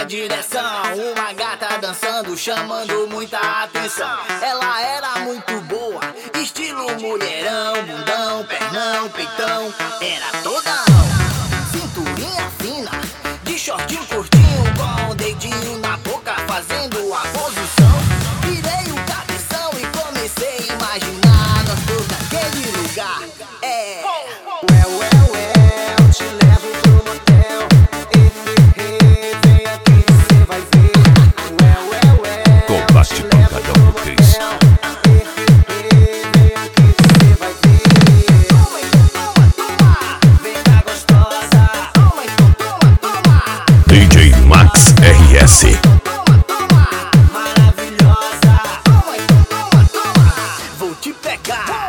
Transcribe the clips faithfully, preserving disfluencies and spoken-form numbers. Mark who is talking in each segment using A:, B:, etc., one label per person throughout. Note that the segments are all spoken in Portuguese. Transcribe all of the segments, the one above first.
A: direção. Uma gata dançando, chamando muita atenção. Ela era muito boa, estilo mulherão, bundão, pernão, peitão. Era toda cinturinha fina, de shortinho curtinho, com o dedinho na boca, fazendo a posição. Virei o cabeção e comecei a imaginar nós dois naquele lugar. É.
B: Ué, ué, ué, eu te levo pro motel. Ei, ei, ei, vem aqui que cê vai ver. Ué, ué, ué,
C: Combate Pancadão no Cris.
B: Ei, ei, vem aqui que cê vai ver.
A: Toma, então toma, toma.
B: Vem cá gostosa.
A: Toma, então toma, toma.
C: D J Max R S.
A: Toma, toma.
B: Maravilhosa.
A: Toma, então toma, toma. Vou te pegar.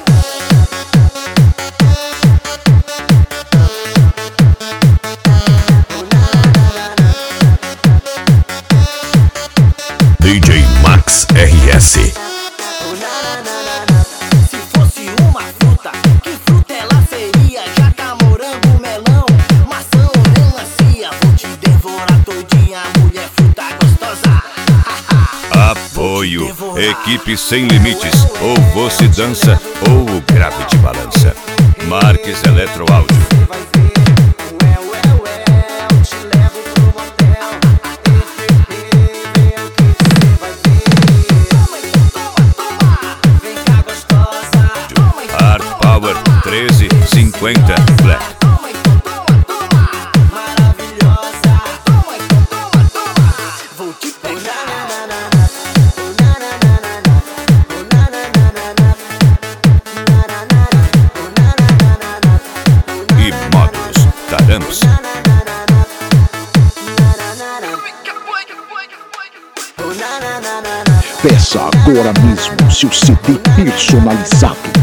C: D J Max R S.
A: Se fosse uma fruta, que fruta ela seria? Jaca, morango, melão, maçã ou melancia. Vou te devorar todinha, mulher fruta gostosa.
C: Apoio. Equipe Sem Limites. Ou você dança ou o grave te balança. Marques Eletro Áudio.
B: Cê vai ver. Ué, ué, ué, eu te levo pro motel. Ei, ei, ei, vem aqui que cê vai ver.
A: Toma, então toma, toma.
B: Vem cá gostosa.
C: Hard Power treze cinquenta Black.
A: Toma, então toma, toma.
B: Maravilhosa.
A: Toma, então toma, toma. Vou te pegar.
C: E módulos Taranos.
D: Peça agora mesmo seu C D personalizado.